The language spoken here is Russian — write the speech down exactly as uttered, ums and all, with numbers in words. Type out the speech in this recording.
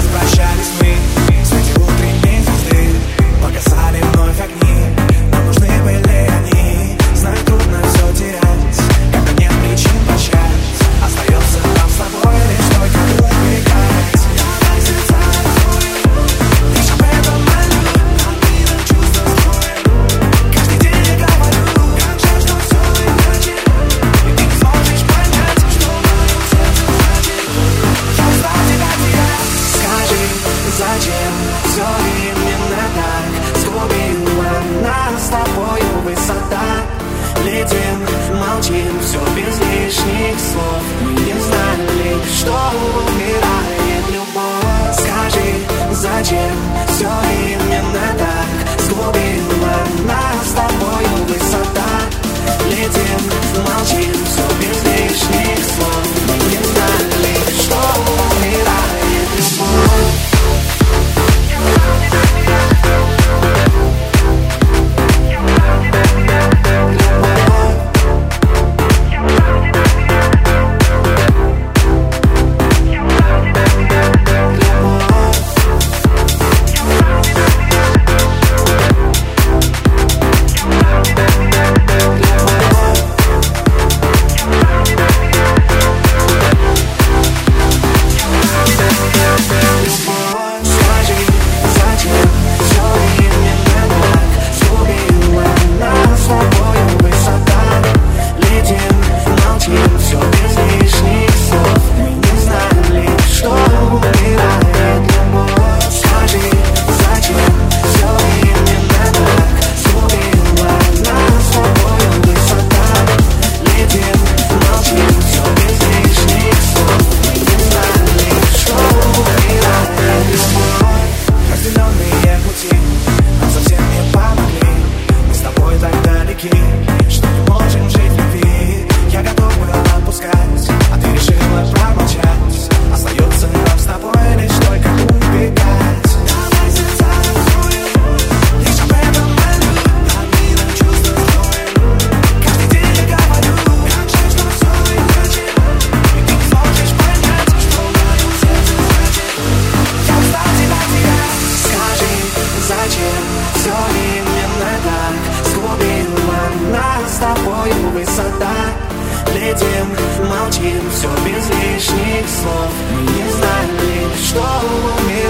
распрощались мы. Среди утренней звезды погасали вновь огни. Нам нужны были они. Знаю, трудно все терять, когда нет причин прощать. Остается нам с тобой лишь только убегать. Давай сердца раскроем, лишь об этом молю. Обидно чувства строим, каждый день я говорю, как жаль, что все иначе. И ты не сможешь понять, что мое сердце значит. Я устал тебя терять. Скажи, зачем все именно так сгубила нас с тобою высота? Летим, молчим, все без лишних слов. Мы не знали, что умирает любовь. Скажи, зачем все именно так сгубила нас с тобою высота? Летим, молчим, все без лишних слов. Мы не знали, что умирает любовь. Что не можем жить в любви. Я готов был отпускать, а ты решила промолчать. Остается нам с тобой лишь только убегать. Давай сердца раскроем, лишь об этом молю. Обидно чувства строим, каждый день я говорю, как жаль, что все иначе. И ты не сможешь понять, что мое сердце значит. Я устал тебя терять. Скажи, зачем все именно так сгубила нас с тобою высота? Летим, молчим, все без лишних слов. Мы не знали, что умирает.